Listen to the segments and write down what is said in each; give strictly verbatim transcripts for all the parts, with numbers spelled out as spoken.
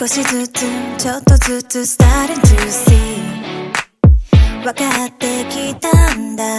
しずつちょっとずつ starting to see 分かってきたんだ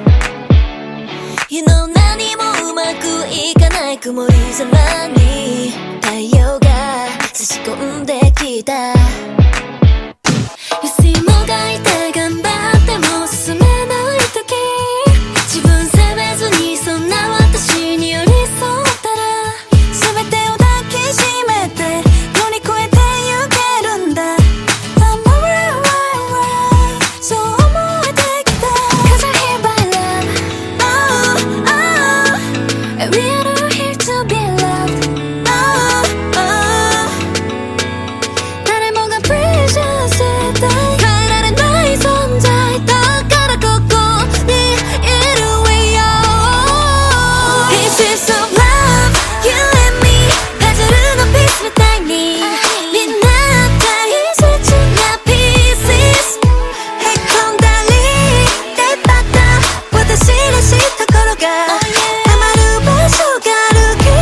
You know 何もうまくいかない曇り空に太陽が差し込んできた You see もがいて頑張っても進めない時自分責めずにそんな私に寄り添ったら全てを抱きしめて乗り越えてゆけるんだ I'm alright, right, right そう思えてきた Cause I'm here by love Oh, oh And we are all here to be loved Oh, oh 誰もが precious 絶対変えられない存在だからここにいる We are Pieces of love You and me パズルのピースみたいにみんな大切な pieces へこんだり出っ張った私らしいところがたまる場所があるけ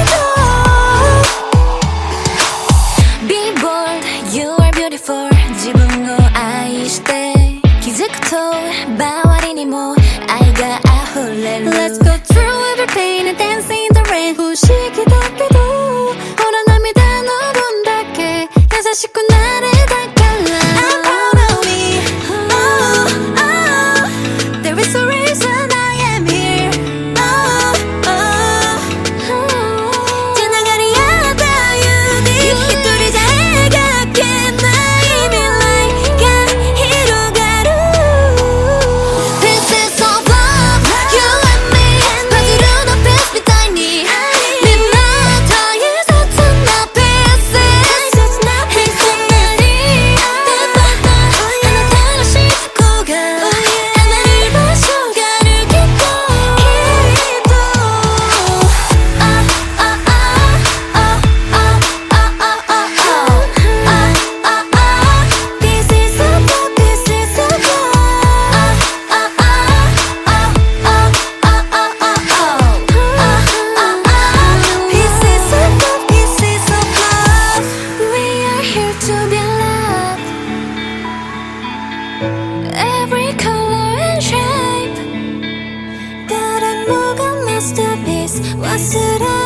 ど Be bold, you are beautiful 自分を愛して気づくと周りにも愛が溢れる Let's go through every pain and dance in the rain 不思議だけどほら涙の分だけ優しくなれたから I'm proud of me Oh, oh There is a reason I am here Oh, oh つながり合った指一人じゃ描けない未来が広がる Pieces of love You and me パズルのピースみたいにみんな大切な pieces へこんだり出っ張ったあなたらしいとこがたまる場所があるけどきっと Ah, ah, ah, ah, ah, ah, ah, ah, ah, ah, ah Pieces of love, pieces of love Ah, ah, ah, ah, ah, ah, ah, ah, ah, ah Pieces of love, pieces of love We are here to be loved Every color and shape 다른 뭐가 masterpiece忘れ